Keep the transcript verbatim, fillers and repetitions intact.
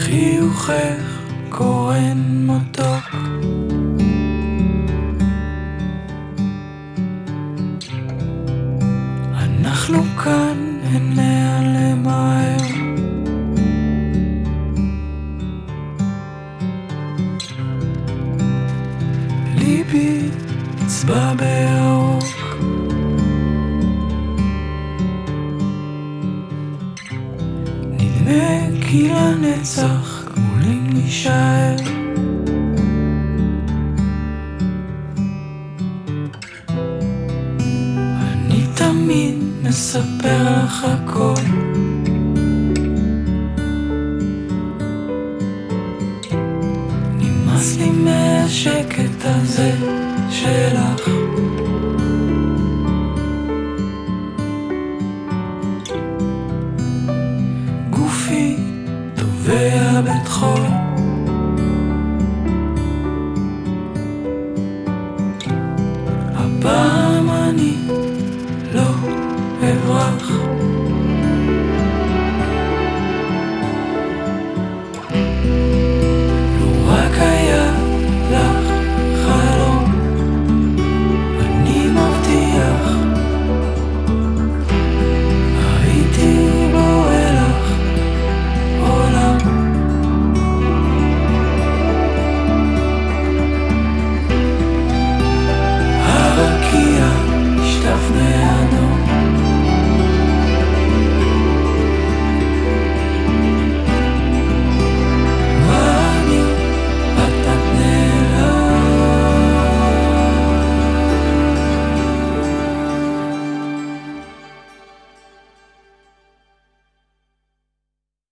חיוכך קורן מתוק, אנחנו כאן, הן נעלם מהר. ליבי צבע בירוק, נדמה כי לנצח גמולים נשאר. אני תמיד מספר לך הכל, נמאס לי מהשקט הזה שלך. גופי טובע בטחול,